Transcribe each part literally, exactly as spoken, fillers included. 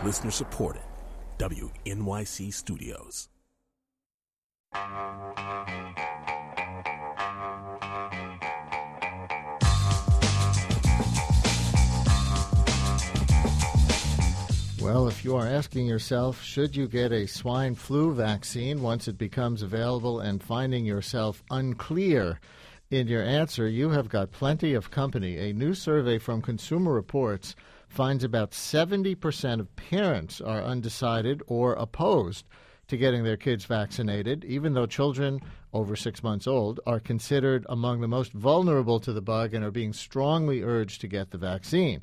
Listener supported. W N Y C Studios. Well, if you are asking yourself, should you get a swine flu vaccine once it becomes available, and finding yourself unclear in your answer, you have got plenty of company. A new survey from Consumer Reports finds about seventy percent of parents are undecided or opposed to getting their kids vaccinated, even though children over six months old are considered among the most vulnerable to the bug and are being strongly urged to get the vaccine.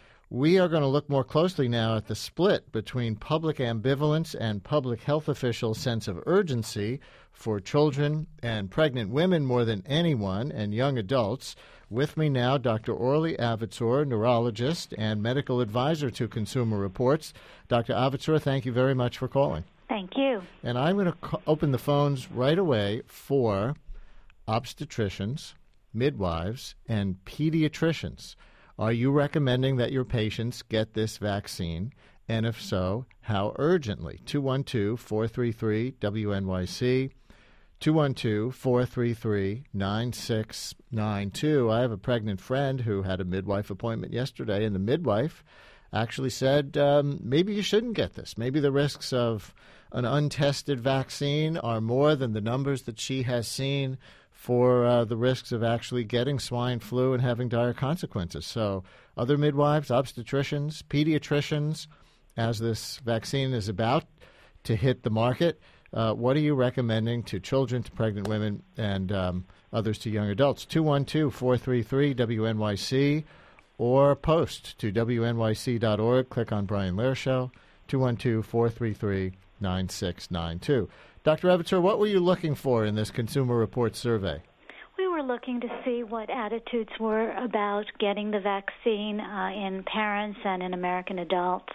We are going to look more closely now at the split between public ambivalence and public health officials' sense of urgency for children and pregnant women more than anyone, and young adults. With me now, Doctor Orly Avitsur, neurologist and medical advisor to Consumer Reports. Doctor Avitsur, thank you very much for calling. Thank you. And I'm going to co- open the phones right away for obstetricians, midwives, and pediatricians. Are you recommending that your patients get this vaccine? And if so, how urgently? two one two, four three three, W N Y C, two one two, four three three, nine six nine two. I have a pregnant friend who had a midwife appointment yesterday, and the midwife actually said, um, maybe you shouldn't get this. Maybe the risks of an untested vaccine are more than the numbers that she has seen for uh, the risks of actually getting swine flu and having dire consequences. So other midwives, obstetricians, pediatricians, as this vaccine is about to hit the market, uh, what are you recommending to children, to pregnant women, and um, others to young adults? two one two, four three three, W N Y C, or post to W N Y C dot org. Click on Brian Lehrer Show, two one two, four three three, nine six nine two. Doctor Avitsur, what were you looking for in this Consumer Reports survey? We were looking to see what attitudes were about getting the vaccine uh, in parents and in American adults.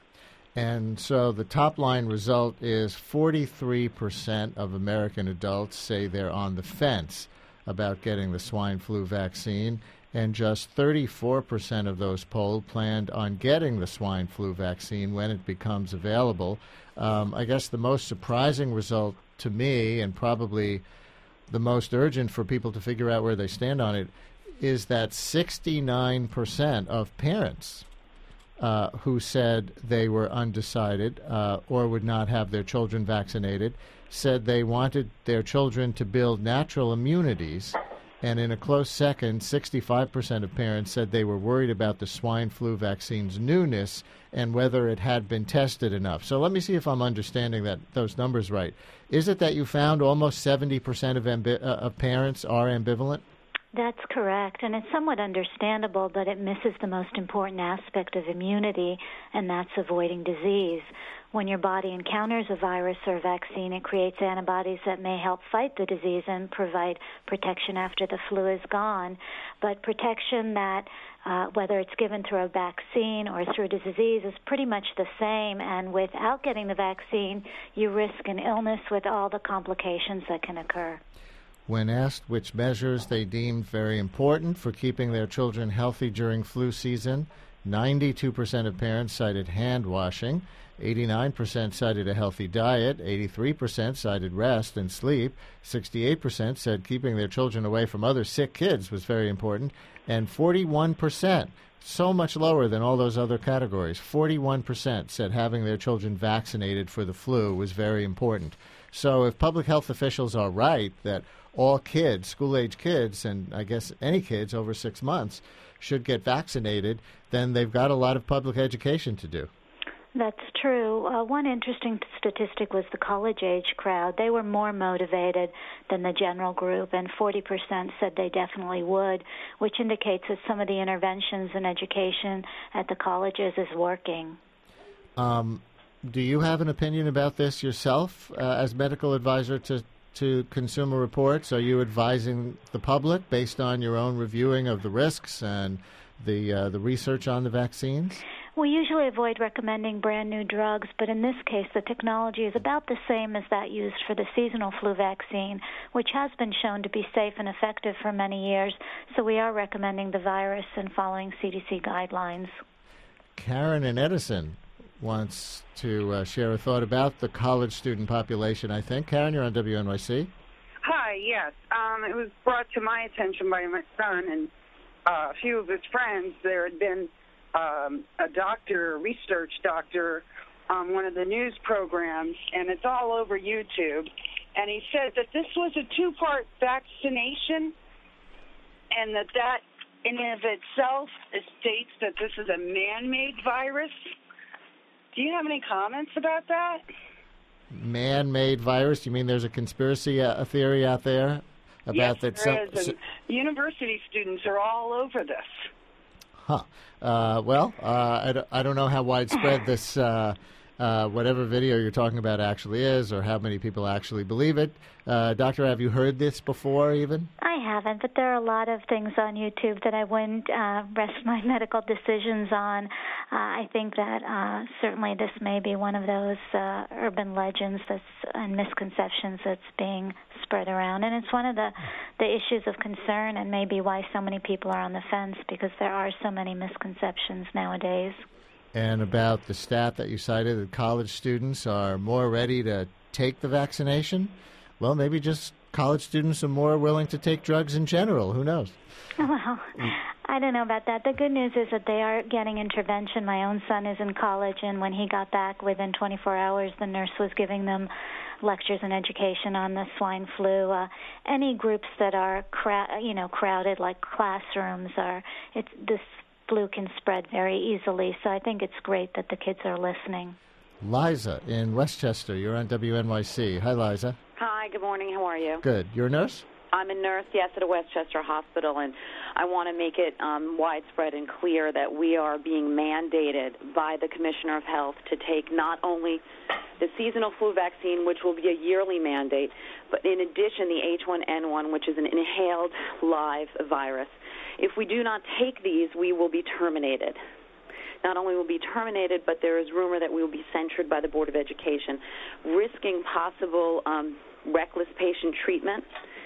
And so the top line result is forty-three percent of American adults say they're on the fence about getting the swine flu vaccine, and just thirty-four percent of those polled planned on getting the swine flu vaccine when it becomes available. Um, I guess the most surprising result to me, and probably the most urgent for people to figure out where they stand on it, is that sixty-nine percent of parents uh, who said they were undecided uh, or would not have their children vaccinated said they wanted their children to build natural immunities. And in a close second, sixty-five percent of parents said they were worried about the swine flu vaccine's newness and whether it had been tested enough. So let me see if I'm understanding that those numbers right. Is it that you found almost seventy percent of, ambi- uh, of parents are ambivalent? That's correct, and it's somewhat understandable, but it misses the most important aspect of immunity, and that's avoiding disease. When your body encounters a virus or a vaccine, it creates antibodies that may help fight the disease and provide protection after the flu is gone. But protection that, uh, whether it's given through a vaccine or through the disease, is pretty much the same. And without getting the vaccine, you risk an illness with all the complications that can occur. When asked which measures they deemed very important for keeping their children healthy during flu season, ninety-two percent of parents cited hand washing, eighty-nine percent cited a healthy diet, eighty-three percent cited rest and sleep, sixty-eight percent said keeping their children away from other sick kids was very important, and forty-one percent, so much lower than all those other categories, forty-one percent said having their children vaccinated for the flu was very important. So if public health officials are right that all kids, school-age kids, and I guess any kids over six months should get vaccinated, then they've got a lot of public education to do. That's true. Uh, one interesting statistic was the college-age crowd. They were more motivated than the general group, and forty percent said they definitely would, which indicates that some of the interventions in education at the colleges is working. Um, do you have an opinion about this yourself uh, as medical advisor to to Consumer Reports? Are you advising the public based on your own reviewing of the risks and the uh, the research on the vaccines? We usually avoid recommending brand new drugs, but in this case, the technology is about the same as that used for the seasonal flu vaccine, which has been shown to be safe and effective for many years. So we are recommending the virus and following C D C guidelines. Karen and Edison, wants to uh, share a thought about the college student population, I think. Karen, you're on W N Y C. Hi, yes. Um, it was brought to my attention by my son and uh, a few of his friends. There had been um, a doctor, a research doctor, on one of the news programs, and it's all over YouTube. And he said that this was a two-part vaccination, and that that in and of itself states that this is a man-made virus. Do you have any comments about that? Man-made virus? You mean there's a conspiracy uh, theory out there about yes, that? there some, is. And university students are all over this. Huh. Uh, well, uh, I, don't, I don't know how widespread this, uh, uh, whatever video you're talking about actually is, or how many people actually believe it. Uh, Doctor, have you heard this before even? I haven't, but there are a lot of things on YouTube that I wouldn't uh, rest my medical decisions on. Uh, I think that uh, certainly this may be one of those uh, urban legends that's and misconceptions that's being spread around. And it's one of the, the issues of concern and maybe why so many people are on the fence, because there are so many misconceptions nowadays. And about the stat that you cited, that college students are more ready to take the vaccination? Well, maybe just college students are more willing to take drugs in general. Who knows? Well, I don't know about that. The good news is that they are getting intervention. My own son is in college, and when he got back within twenty-four hours, the nurse was giving them lectures and education on the swine flu. Uh, any groups that are, crowd, you know, crowded, like classrooms, are it's this flu can spread very easily. So I think it's great that the kids are listening. Liza in Westchester, you're on W N Y C. Hi, Liza. Hi, good morning. How are you? Good. You're a nurse? I'm a nurse, yes, at a Westchester hospital, and I want to make it um, widespread and clear that we are being mandated by the Commissioner of Health to take not only the seasonal flu vaccine, which will be a yearly mandate, but in addition the H one N one, which is an inhaled live virus. If we do not take these, we will be terminated. Not only will be terminated, but there is rumor that we will be censured by the Board of Education, risking possible um, reckless patient treatment,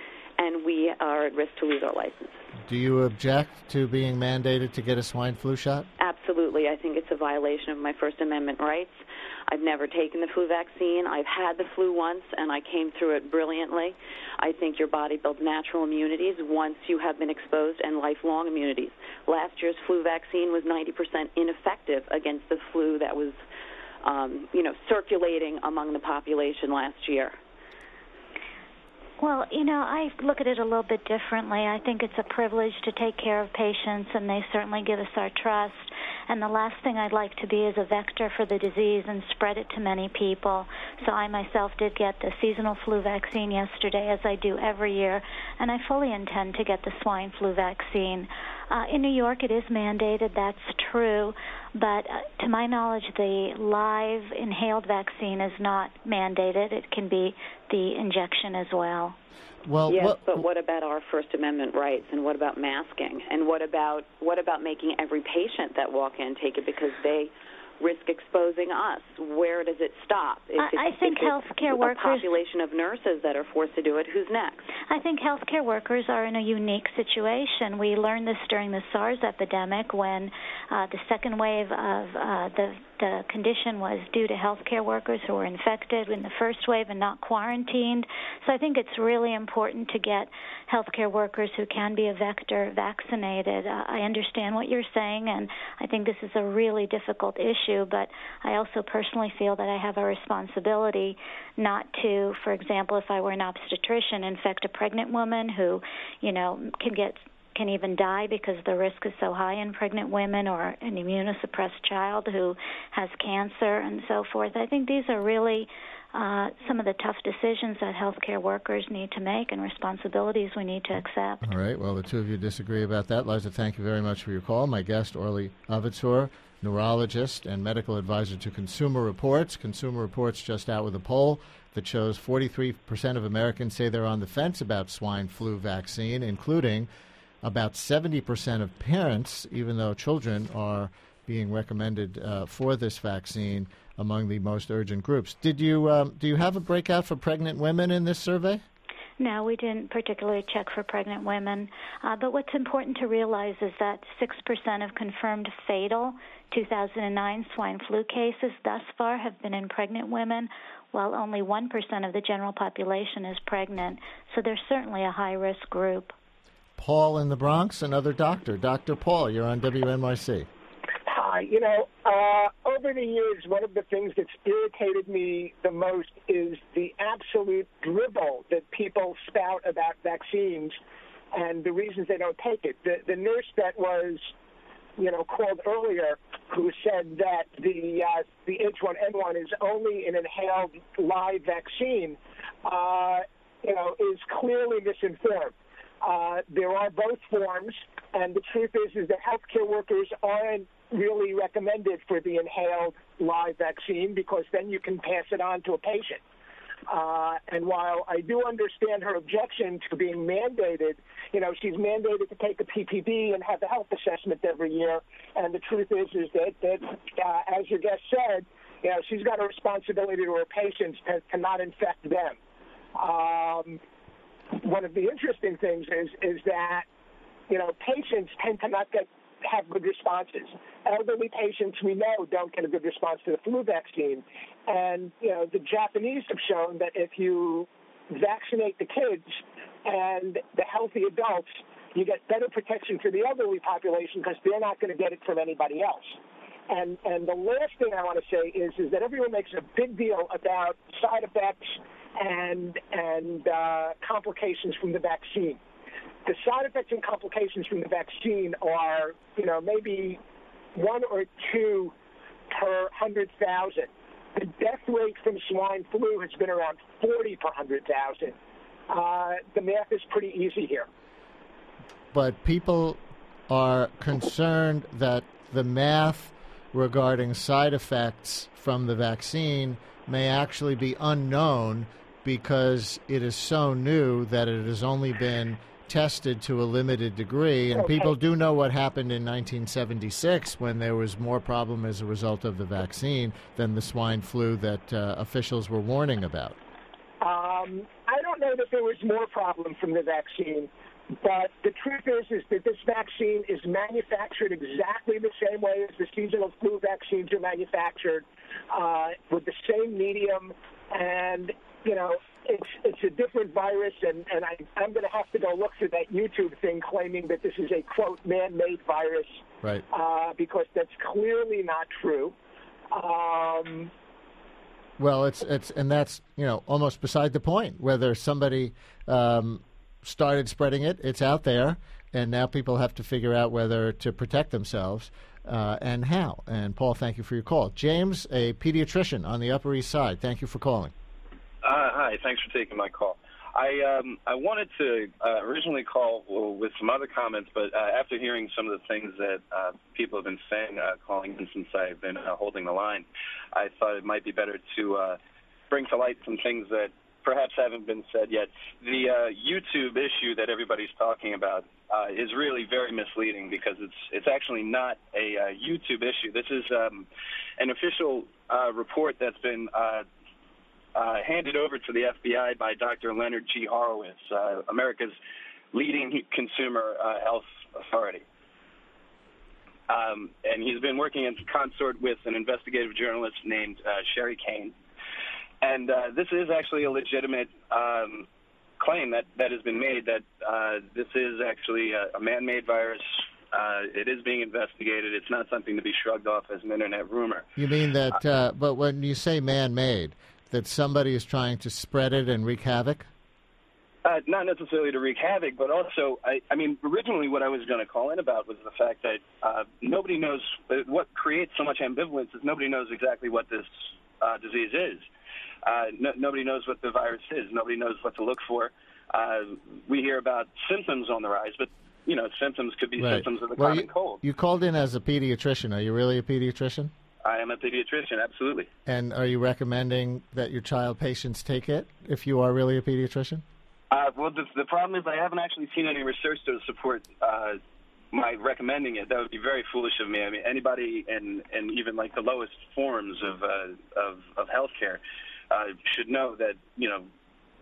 and we are at risk to lose our license. Do you object to being mandated to get a swine flu shot? Absolutely. I think it's a violation of my First Amendment rights. I've never taken the flu vaccine. I've had the flu once, and I came through it brilliantly. I think your body builds natural immunities once you have been exposed, and lifelong immunities. Last year's flu vaccine was ninety percent ineffective against the flu that was, um, you know, circulating among the population last year. Well, you know, I look at it a little bit differently. I think it's a privilege to take care of patients, and they certainly give us our trust. And the last thing I'd like to be is a vector for the disease and spread it to many people. So I myself did get the seasonal flu vaccine yesterday, as I do every year, and I fully intend to get the swine flu vaccine. Uh, in New York, it is mandated, that's true, but uh, to my knowledge, the live inhaled vaccine is not mandated. It can be the injection as well. Well, yes, what, but what about our First Amendment rights, and what about masking, and what about what about making every patient that walk in take it because they risk exposing us? Where does it stop? If I, I think healthcare workers, a population of nurses that are forced to do it, who's next? I think healthcare workers are in a unique situation. We learned this during the SARS epidemic when uh, the second wave of uh, the the condition was due to healthcare workers who were infected in the first wave and not quarantined. So I think it's really important to get healthcare workers who can be a vector vaccinated. Uh, I understand what you're saying, and I think this is a really difficult issue, but I also personally feel that I have a responsibility not to, for example, if I were an obstetrician, infect a pregnant woman who, you know, can get can even die because the risk is so high in pregnant women, or an immunosuppressed child who has cancer and so forth. I think these are really uh, some of the tough decisions that healthcare workers need to make and responsibilities we need to accept. All right. Well, the two of you disagree about that. Liza, thank you very much for your call. My guest, Orly Avitur, neurologist and medical advisor to Consumer Reports. Consumer Reports just out with a poll that shows forty-three percent of Americans say they're on the fence about swine flu vaccine, including about seventy percent of parents, even though children are being recommended uh, for this vaccine among the most urgent groups. Did you um, do you have a breakout for pregnant women in this survey? No, we didn't particularly check for pregnant women. Uh, but what's important to realize is that six percent of confirmed fatal two thousand nine swine flu cases thus far have been in pregnant women, while only one percent of the general population is pregnant. So there's certainly a high-risk group. Paul in the Bronx, another doctor. Doctor Paul, you're on W N Y C. Hi. You know, uh, over the years, one of the things that's irritated me the most is the absolute drivel that people spout about vaccines and the reasons they don't take it. The, the nurse that was, you know, called earlier, who said that the uh, the H one N one is only an inhaled live vaccine, uh, you know, is clearly misinformed. Uh, there are both forms, and the truth is, is that healthcare workers aren't really recommended for the inhaled live vaccine because then you can pass it on to a patient. Uh, and while I do understand her objection to being mandated, you know, she's mandated to take a P P D and have a health assessment every year. And the truth is, is that, that uh, as your guest said, you know, she's got a responsibility to her patients to, to not infect them. Um, one of the interesting things is, is that, you know, patients tend to not get have good responses. Elderly patients, we know, don't get a good response to the flu vaccine. And, you know, the Japanese have shown that if you vaccinate the kids and the healthy adults, you get better protection for the elderly population because they're not going to get it from anybody else. And and the last thing I want to say is is that everyone makes a big deal about side effects and and uh, complications from the vaccine. The side effects and complications from the vaccine are, you know, maybe one or two per hundred thousand. The death rate from swine flu has been around forty per hundred thousand. Uh, the math is pretty easy here. But people are concerned that the math regarding side effects from the vaccine may actually be unknown because it is so new that it has only been tested to a limited degree, and okay. people do know what happened in nineteen seventy-six when there was more problem as a result of the vaccine than the swine flu that uh, officials were warning about. Um, I don't know that there was more problem from the vaccine, but the truth is is that this vaccine is manufactured exactly the same way as the seasonal flu vaccines are manufactured, uh, with the same medium, and, you know, It's it's a different virus, and, and I, I'm going to have to go look for that YouTube thing claiming that this is a, quote, man-made virus, right? Uh, because that's clearly not true. Um, well, it's it's and that's, you know, almost beside the point. Whether somebody um, started spreading it, it's out there, and now people have to figure out whether to protect themselves uh, and how. And, Paul, thank you for your call. James, a pediatrician on the Upper East Side, thank you for calling. Uh, hi, thanks for taking my call. I um, I wanted to uh, originally call with some other comments, but uh, after hearing some of the things that uh, people have been saying, uh, calling in since I've been uh, holding the line, I thought it might be better to uh, bring to light some things that perhaps haven't been said yet. The uh, YouTube issue that everybody's talking about uh, is really very misleading because it's it's actually not a uh, YouTube issue. This is um, an official uh, report that's been uh, Uh, handed over to the F B I by Doctor Leonard G. Horowitz, uh, America's leading consumer uh, health authority. Um, and he's been working in consort with an investigative journalist named uh, Sherry Kane. And uh, this is actually a legitimate um, claim that, that has been made that uh, this is actually a, a man-made virus. Uh, it is being investigated. It's not something to be shrugged off as an Internet rumor. You mean that, uh, but when you say man-made, that somebody is trying to spread it and wreak havoc? Uh, not necessarily to wreak havoc, but also, I, I mean, originally what I was going to call in about was the fact that uh, nobody knows, what creates so much ambivalence is nobody knows exactly what this uh, disease is. Uh, no, nobody knows what the virus is. Nobody knows what to look for. Uh, we hear about symptoms on the rise, but, you know, symptoms could be right. symptoms of the well, common you, cold. You called in as a pediatrician. Are you really a pediatrician? I am a pediatrician, absolutely. And are you recommending that your child patients take it if you are really a pediatrician? Uh, well, the, the problem is I haven't actually seen any research to support uh, my recommending it. That would be very foolish of me. I mean, anybody in, in even like the lowest forms of uh, of, of healthcare uh, should know that, you know,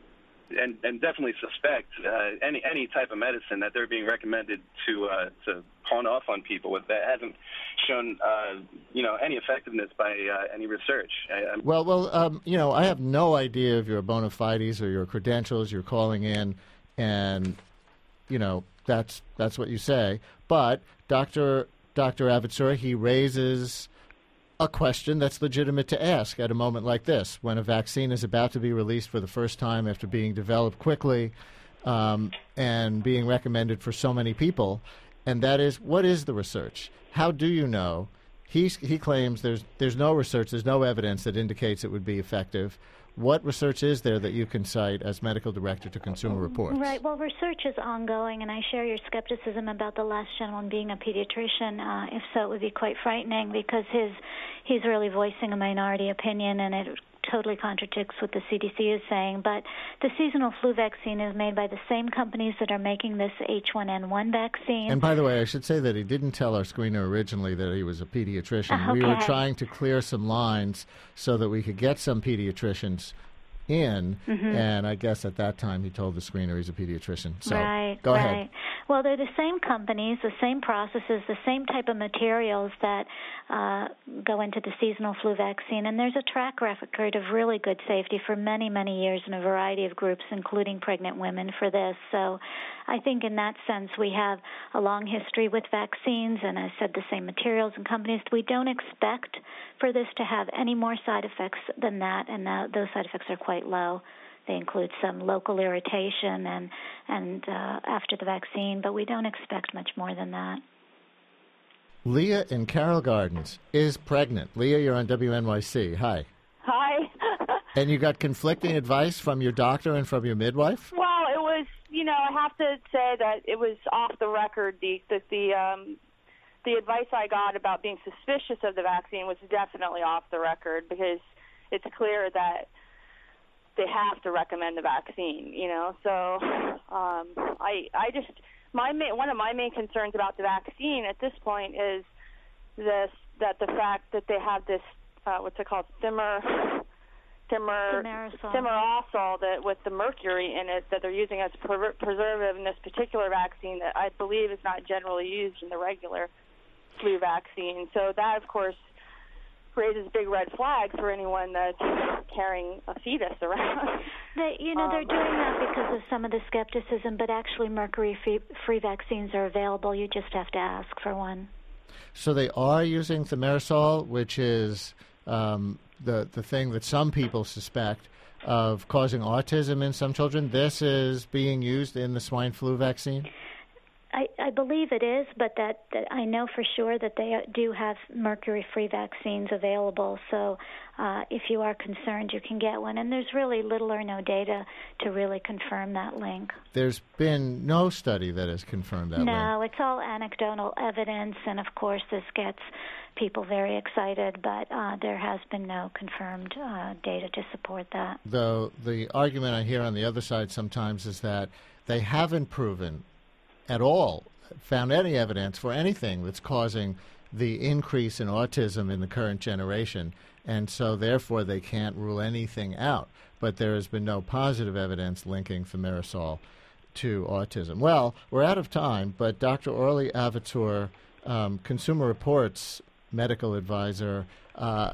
and, and definitely suspect uh, any any type of medicine that they're being recommended to uh, to pawn off on people with that hasn't shown uh, you know any effectiveness by uh, any research. I, well, well, um, you know, I have no idea of your bona fides or your credentials. You're calling in, and you know that's that's what you say. But Doctor Doctor Avitsur, he raises a question that's legitimate to ask at a moment like this, when a vaccine is about to be released for the first time after being developed quickly um, and being recommended for so many people, and that is, what is the research? How do you know? He, he claims there's, there's no research, there's no evidence that indicates it would be effective. What research is there that you can cite as medical director to Consumer Reports? Right. Well, research is ongoing, and I share your skepticism about the last gentleman being a pediatrician. Uh, if so, it would be quite frightening because his he's really voicing a minority opinion, and it totally contradicts what the C D C is saying. But the seasonal flu vaccine is made by the same companies that are making this H one N one vaccine. And by the way, I should say that he didn't tell our screener originally that he was a pediatrician. Okay. We were trying to clear some lines so that we could get some pediatricians in, mm-hmm. and I guess at that time he told the screener he's a pediatrician. So right, go right. ahead. Well, they're the same companies, the same processes, the same type of materials that uh, go into the seasonal flu vaccine, and there's a track record of really good safety for many, many years in a variety of groups, including pregnant women, for this. So I think in that sense we have a long history with vaccines, and I said the same materials and companies. We don't expect for this to have any more side effects than that, and uh, those side effects are quite low. They include some local irritation and and uh, after the vaccine, but we don't expect much more than that. Leah in Carroll Gardens is pregnant. Leah, you're on W N Y C. Hi. Hi. And you got conflicting advice from your doctor and from your midwife? Well, it was, you know, I have to say that it was off the record. The that the um, the advice I got about being suspicious of the vaccine was definitely off the record, because it's clear that they have to recommend the vaccine, you know. So um, I I just my main, one of my main concerns about the vaccine at this point is this that the fact that they have this uh, what's it called thimer thimer thimerosal that with the mercury in it that they're using as per- preservative in this particular vaccine that I believe is not generally used in the regular flu vaccine. So that, of course, raises big red flags for anyone that's carrying a fetus around. They, you know, um, they're doing that because of some of the skepticism, but actually mercury-free vaccines are available. You just have to ask for one. So they are using thimerosal, which is um, the, the thing that some people suspect of causing autism in some children. This is being used in the swine flu vaccine? I, I believe it is, but that, that I know for sure that they do have mercury-free vaccines available. So uh, if you are concerned, you can get one. And there's really little or no data to really confirm that link. There's been no study that has confirmed that no, link. No, it's all anecdotal evidence. And, of course, this gets people very excited, but uh, there has been no confirmed uh, data to support that. Though the argument I hear on the other side sometimes is that they haven't proven at all found any evidence for anything that's causing the increase in autism in the current generation, and so therefore they can't rule anything out. But there has been no positive evidence linking thimerosal to autism. Well, we're out of time, but Doctor Orly Avitsur, um, Consumer Reports medical advisor, uh,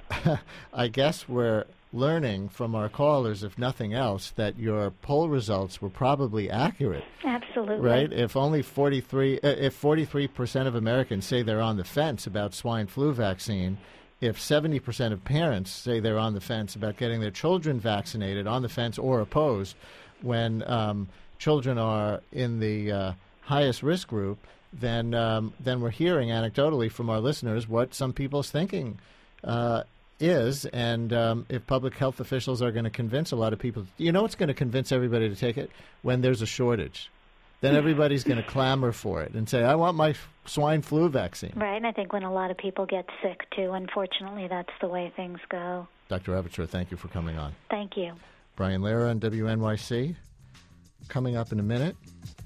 I guess we're learning from our callers, if nothing else, that your poll results were probably accurate. Absolutely. Right? If only forty-three, uh, if forty-three percent of Americans say they're on the fence about swine flu vaccine, if seventy percent of parents say they're on the fence about getting their children vaccinated, on the fence or opposed, when um, children are in the uh, highest risk group, then um, then we're hearing anecdotally from our listeners what some people's thinking uh is, and um, if public health officials are going to convince a lot of people, you know what's going to convince everybody to take it? When there's a shortage. Then everybody's going to clamor for it and say, I want my f- swine flu vaccine. Right, and I think when a lot of people get sick, too, unfortunately, that's the way things go. Doctor Avitsur, thank you for coming on. Thank you. Brian Lehrer on W N Y C. Coming up in a minute,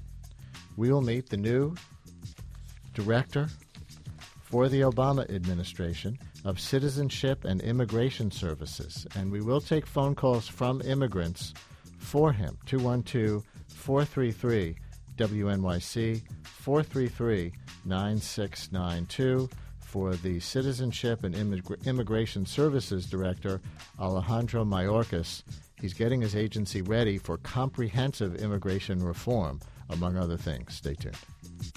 we will meet the new director for the Obama administration of Citizenship and Immigration Services. And we will take phone calls from immigrants for him. two one two, four three three, W N Y C, four three three, nine six nine two. For the Citizenship and Immig- Immigration Services Director, Alejandro Mayorkas. He's getting his agency ready for comprehensive immigration reform, among other things. Stay tuned.